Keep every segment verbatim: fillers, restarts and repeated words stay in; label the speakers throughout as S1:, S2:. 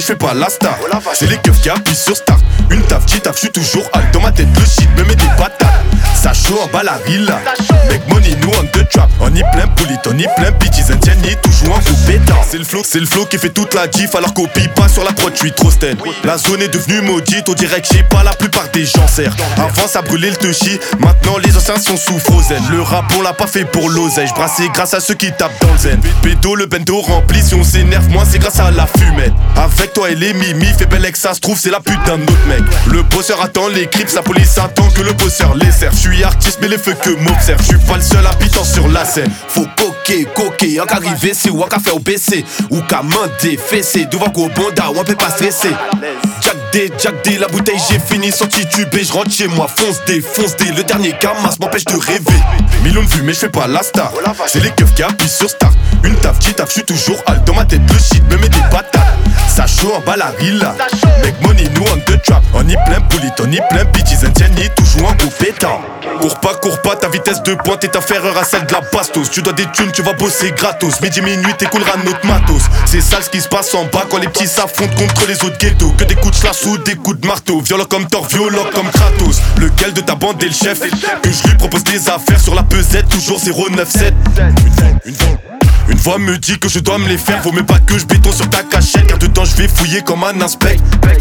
S1: je fais pas la star. C'est les keufs qui appuient sur start. Une taf, qui taf, j'suis toujours hal. Dans ma tête le shit me met des patates. Ça chaud en bas la villa. Make money, nous on the trap. On y plein poulit, on y plein bitches. Un tien ni toujours en coup pétant. C'est le flow, c'est le flow qui fait toute la diff. Alors copie pas sur la prod, j'suis trop sten. La zone est devenue maudite, on dirait que j'ai pas la plupart des gens serrent. Avant ça brûlait le touchy, maintenant les anciens sont sous frozen. Le rap on l'a pas fait pour l'oseille, j'brassais grâce à ceux qui tapent dans le zen. Pédo le bendo rempli, si on s'énerve moins c'est grâce à la fumette. Avec toi et les mimi, fait belle que ça se trouve c'est la pute d'un autre mec. Le bosseur attend les clips, la police attend que le bosseur les serve. J'suis artiste mais les feux que m'observent, j'suis pas le seul habitant sur la scène. Faut coquer, coquer, en qu'arriver c'est ou en qu'à faire au B C. Ou qu'à mander, fessé, devant qu'au bonda ou on peut pas stresser. Jack D, Jack D, la bouteille j'ai fini sans tituber, je rentre chez moi, fonce D, fonce D, le dernier camas m'empêche de rêver. Millions de vues mais je fais pas la star, c'est les keufs qui appuient sur start. Une taf, qui taf, j'suis toujours hal, dans ma tête le shit me met des patates. Ça chaud en bas la villa, make money nous on the trap. On y plein poulit, on y plein bitches, un tien ni toujours en coup pétant. Cours pas, cours pas, ta vitesse de pointe est inférieure à celle de la bastos. Tu dois des thunes, tu vas bosser gratos. Midi, minuit, t'écouleras notre matos. C'est ça ce qui se passe en bas quand les petits s'affrontent contre les autres ghettos. Que des coups de slash ou des coups de marteau. Violent comme Thor, violent comme Kratos. Lequel de ta bande est le chef? Que je lui propose des affaires sur la pesette, toujours zéro neuf sept. Une fois, une voix me dit que je dois me les faire. Vaut mieux pas que je béton sur ta cachette, car dedans je vais fouiller comme un inspect.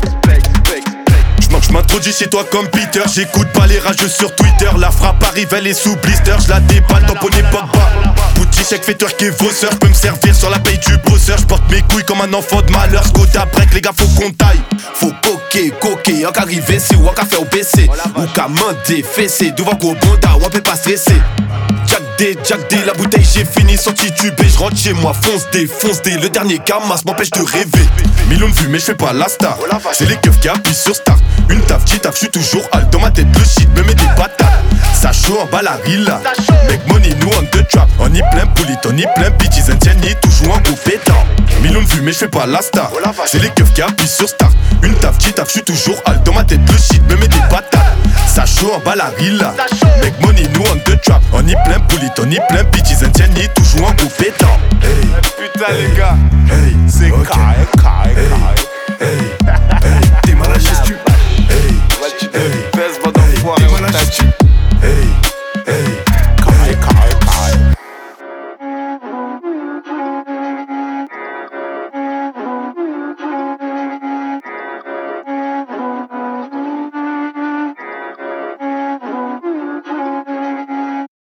S1: Je m'introduis chez toi comme Peter, j'écoute pas les rageux sur Twitter. La frappe arrive, elle est sous blister, je la déballe, tamponné Pogba. Boutique chèque fait twerker vos sœurs, j'peux me servir sur la paye du bosseur. J'porte mes couilles comme un enfant de malheur, Skoda break, les gars faut qu'on taille. Faut coquer, coquer, en qu'arriver c'est ou en qu'à faire au P C. Ou qu'à mander, fessé, devant qu'au bonda ou on peut pas stresser. Jack D, Jack D, la bouteille j'ai fini sans tituber, je rentre chez moi, fonce D, fonce D, le dernier camas m'empêche de rêver. Millions de vues mais je fais pas la star, c'est les keufs qui appuient sur start. Une taf, qui taf, j'suis toujours hal, dans ma tête le shit me met des patates. Ça chaud en bas la villa, make money nous on the trap. On y plein poulit, on y plein bitches, un tien ni toujours en coup pétant. Millions de vues mais je fais pas la star, c'est les keufs qui appuient sur start. Une taf, qui taf, j'suis toujours hal, dans ma tête le shit me met des patates. Ça chaud en bas la villa, make money nous on the trap. On y plein poulit, on y plein bitches, un tien ni toujours en coup pétant. Hey,
S2: putain les gars, hey, c'est carré, carré, carré.